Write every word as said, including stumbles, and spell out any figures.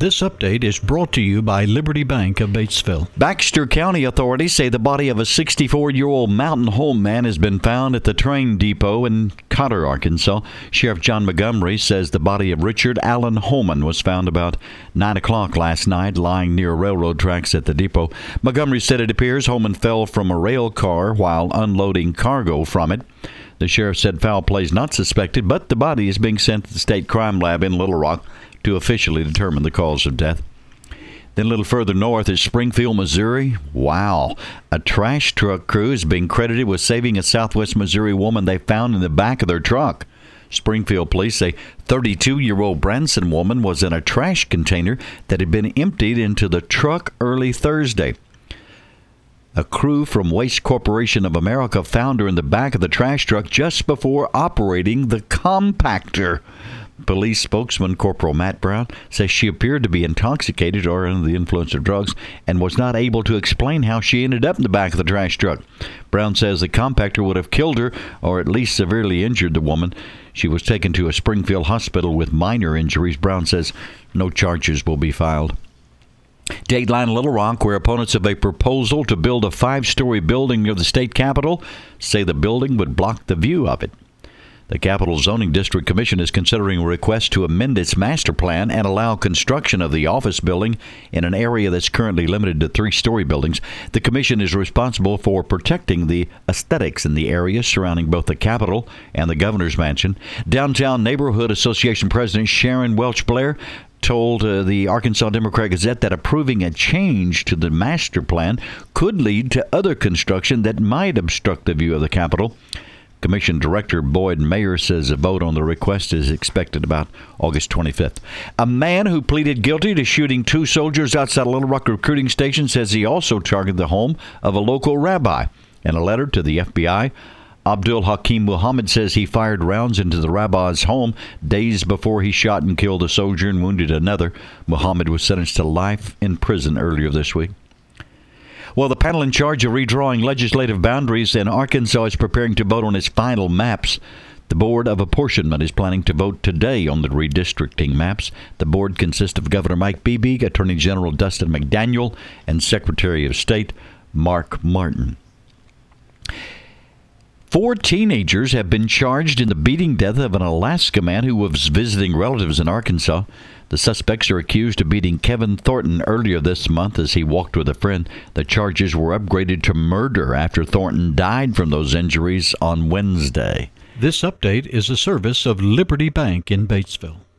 This update is brought to you by Liberty Bank of Batesville. Baxter County authorities say the body of a sixty-four-year-old Mountain Home man has been found at the train depot in Cotter, Arkansas. Sheriff John Montgomery says the body of Richard Allen Holman was found about nine o'clock last night, lying near railroad tracks at the depot. Montgomery said it appears Holman fell from a rail car while unloading cargo from it. The sheriff said foul play is not suspected, but the body is being sent to the state crime lab in Little Rock to officially determine the cause of death. Then a little further north is Springfield, Missouri. Wow. A trash truck crew is being credited with saving a southwest Missouri woman they found in the back of their truck. Springfield police say thirty-two-year-old Branson woman was in a trash container that had been emptied into the truck early Thursday. A crew from Waste Corporation of America found her in the back of the trash truck just before operating the compactor. Police spokesman Corporal Matt Brown says she appeared to be intoxicated or under the influence of drugs and was not able to explain how she ended up in the back of the trash truck. Brown says the compactor would have killed her or at least severely injured the woman. She was taken to a Springfield hospital with minor injuries. Brown says no charges will be filed. Dateline Little Rock, where opponents of a proposal to build a five-story building near the state capitol say the building would block the view of it. The Capitol Zoning District Commission is considering a request to amend its master plan and allow construction of the office building in an area that's currently limited to three-story buildings. The commission is responsible for protecting the aesthetics in the area surrounding both the Capitol and the Governor's Mansion. Downtown Neighborhood Association President Sharon Welch Blair told uh, the Arkansas Democrat-Gazette that approving a change to the master plan could lead to other construction that might obstruct the view of the Capitol. Commission Director Boyd Mayer says a vote on the request is expected about August twenty-fifth. A man who pleaded guilty to shooting two soldiers outside a Little Rock recruiting station says he also targeted the home of a local rabbi. In a letter to the F B I, Abdul Hakim Muhammad says he fired rounds into the rabbi's home days before he shot and killed a soldier and wounded another. Muhammad was sentenced to life in prison earlier this week. Well, the panel in charge of redrawing legislative boundaries in Arkansas is preparing to vote on its final maps. The Board of Apportionment is planning to vote today on the redistricting maps. The board consists of Governor Mike Beebe, Attorney General Dustin McDaniel, and Secretary of State Mark Martin. Four teenagers have been charged in the beating death of an Alaska man who was visiting relatives in Arkansas. The suspects are accused of beating Kevin Thornton earlier this month as he walked with a friend. The charges were upgraded to murder after Thornton died from those injuries on Wednesday. This update is a service of Liberty Bank in Batesville.